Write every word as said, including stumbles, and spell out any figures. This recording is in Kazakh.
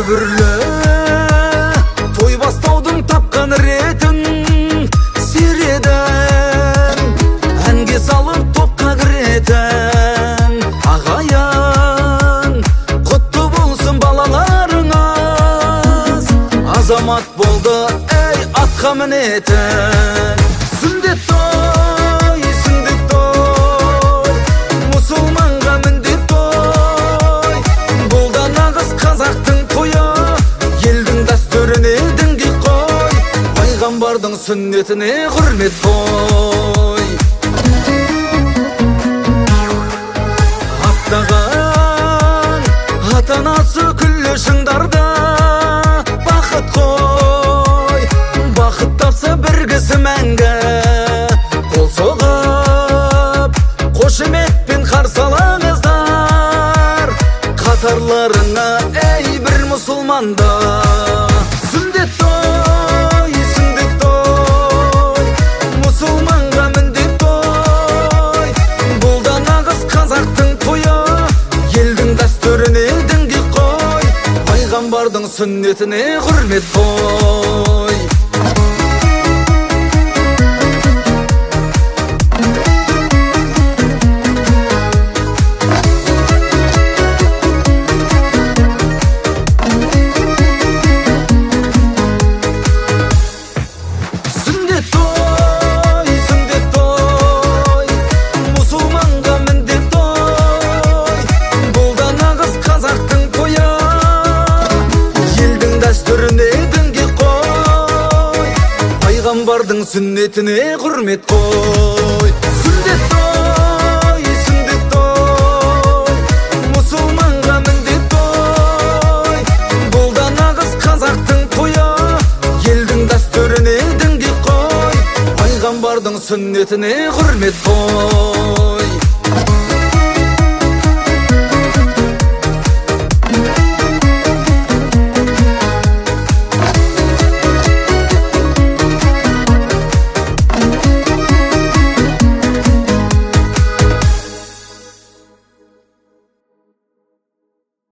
дүбірлі той бастаудың тапқан ретін середен әнге салып топқа кіретін ағайын құтты болсын балаларыңыз азамат болды ей атқа мінетін сүндет той сүндет той мұсылманға міндет той бұл да нағыз қазақтың тойы елдің дәстүріне діңгек қой пайғамбардың сүннетіне құрмет қой аттаған ата-анасы күллі шыңдарда бақыт қой бақыт тапса бір кісі мәңгі қол соғып қошеметпен қарсы алыңыздар қатарларыңа ей бір мұсылманда сүндет той сүндет той мұсылманға міндет той бұл да нағыз қазақтың тойы елдің дәстүріне діңгек қой пайғамбардың сүннетіне құрмет қой пайғамбардың сүннетіне құрмет қой сүндет той сүндет той мұсылманға міндет той бұл да нағыз қазақтың тойы елдің дәстүріне діңгек қой пайғамбардың сүннетіне құрмет қой